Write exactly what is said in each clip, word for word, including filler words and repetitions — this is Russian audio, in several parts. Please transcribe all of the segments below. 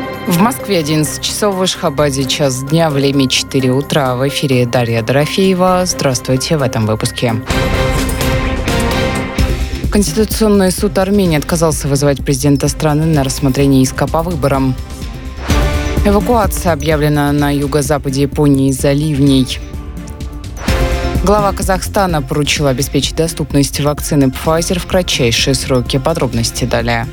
В Москве одиннадцать часов, в Ашхабаде час дня, в Леме четыре утра. В эфире Дарья Дорофеева. Здравствуйте в этом выпуске. Конституционный суд Армении отказался вызывать президента страны на рассмотрение иска по выборам. Эвакуация объявлена на юго-западе Японии из-за ливней. Глава Казахстана поручил обеспечить доступность вакцины Pfizer в кратчайшие сроки. Подробности далее.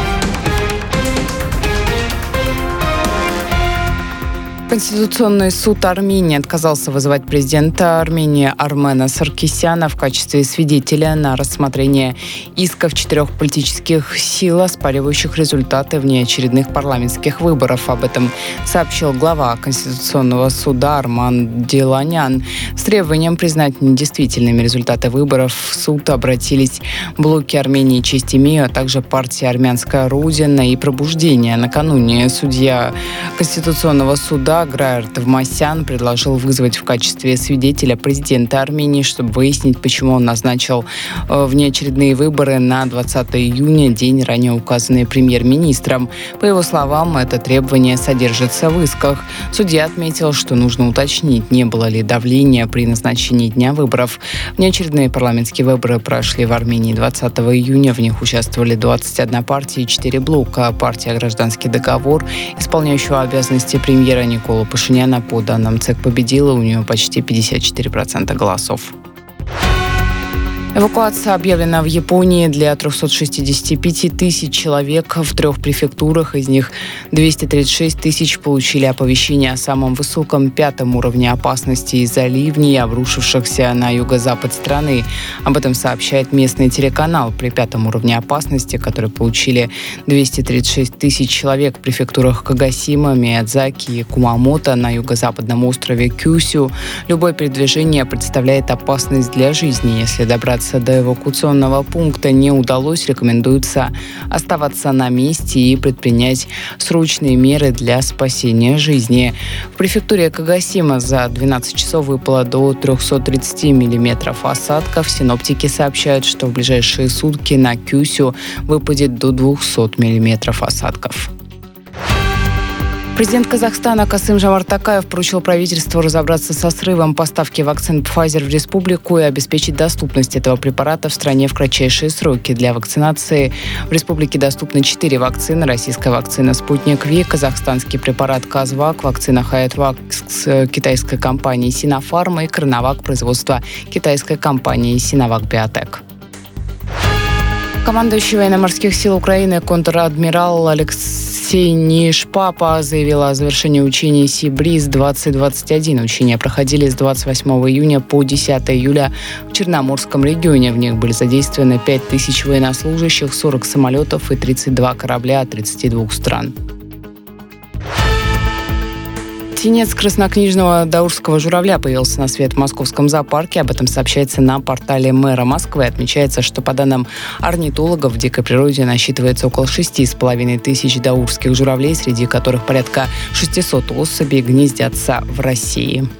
Конституционный суд Армении отказался вызывать президента Армении Армена Саркисяна в качестве свидетеля на рассмотрение исков четырех политических сил, оспаривающих результаты внеочередных парламентских выборов. Об этом сообщил глава Конституционного суда Арман Диланян. С требованием признать недействительными результаты выборов в суд обратились блоки Армении «Честь имею», а также партия «Армянская Родина» и «Пробуждение». Накануне судья Конституционного суда Граер Тавмасян предложил вызвать в качестве свидетеля президента Армении, чтобы выяснить, почему он назначил внеочередные выборы на двадцатое июня, день ранее указанный премьер-министром. По его словам, это требование содержится в исках. Судья отметил, что нужно уточнить, не было ли давления при назначении дня выборов. Внеочередные парламентские выборы прошли в Армении двадцатого июня. В них участвовали двадцать одна партия и четыре блока. Партия «Гражданский договор», исполняющего обязанности премьера Никола Пашиняна, по данным ЦИК, победила, у нее почти пятьдесят четыре процента голосов. Эвакуация объявлена в Японии для трехсот шестидесяти пяти тысяч человек в трех префектурах. Из них двести тридцать шесть тысяч получили оповещение о самом высоком пятом уровне опасности из-за ливней, обрушившихся на юго-запад страны. Об этом сообщает местный телеканал. При пятом уровне опасности, который получили двести тридцать шесть тысяч человек в префектурах Кагасима, Миядзаки и Кумамото на юго-западном острове Кюсю, любое передвижение представляет опасность для жизни. Если добраться до эвакуационного пункта не удалось, рекомендуется оставаться на месте и предпринять срочные меры для спасения жизни. В префектуре Кагасима за двенадцать часов выпало до трехсот тридцати миллиметров осадков. Синоптики сообщают, что в ближайшие сутки на Кюсю выпадет до двухсот миллиметров осадков. Президент Казахстана Касым-Жомарт Токаев поручил правительству разобраться со срывом поставки вакцин Pfizer в республику и обеспечить доступность этого препарата в стране в кратчайшие сроки. Для вакцинации в республике доступны четыре вакцины. Российская вакцина «Спутник Ви», казахстанский препарат «Казвак», вакцина «Хаятвак» китайской компании «Синофарм» и «Коронавак» производства китайской компании «Синовак Биотек». Командующий военно-морских сил Украины контр-адмирал Алексей Нишпапа заявил о завершении учений Си-Бриз двадцать двадцать один. Учения проходили с двадцать восьмого июня по десятого июля в Черноморском регионе. В них были задействованы пять тысяч военнослужащих, сорок самолетов и тридцать два корабля от тридцати двух стран. Птенец краснокнижного даурского журавля появился на свет в московском зоопарке. Об этом сообщается на портале мэра Москвы. Отмечается, что по данным орнитологов в дикой природе насчитывается около шести с половиной тысяч даурских журавлей, среди которых порядка шестисот особей гнездятся в России.